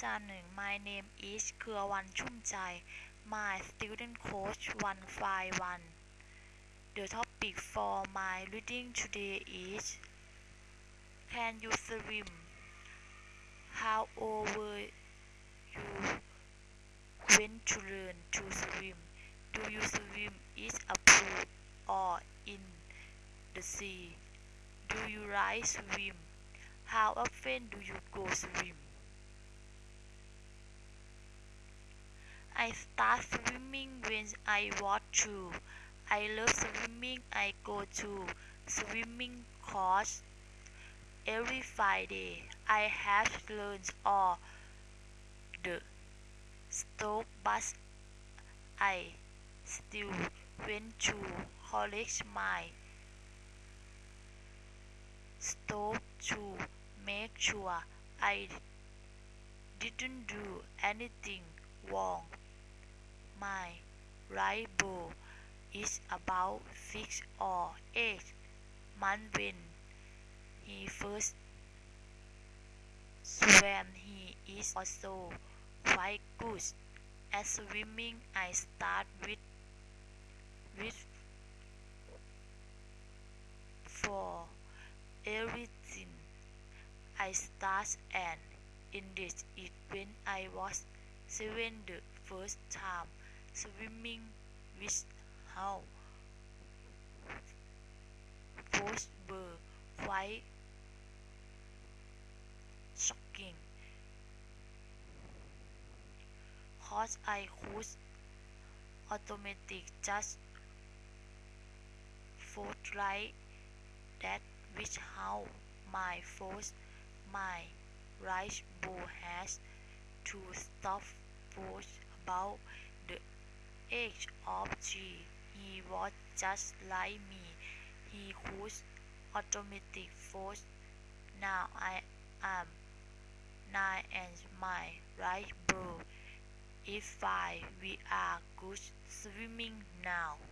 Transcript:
afternoon. My name is Kurawan Chumchai. My student coach 151. The topic for my reading today is Can you swim? How old were you when to learn to swim? Do you swim in a pool or in the sea? Do you like swim? How often do you go swim? I start swimming when I was 2. I love swimming. I go to swimming course every Friday. I have learned all the strokes, but I still went to collect my stroke to make sure I didn't do anything wrong. My right bow is about 6 or 8 months when he first swam. He is also quite good at swimming. I start with for everything. I start and ended it when I was 7 the first time swimming with how both were quite shocking. Cause I could automatic just float like that with how my force my right bow has to stop force about the age of 3. He was just like me. He could automatic force. Now I am 9 and my right bow is 5. We are good swimming now.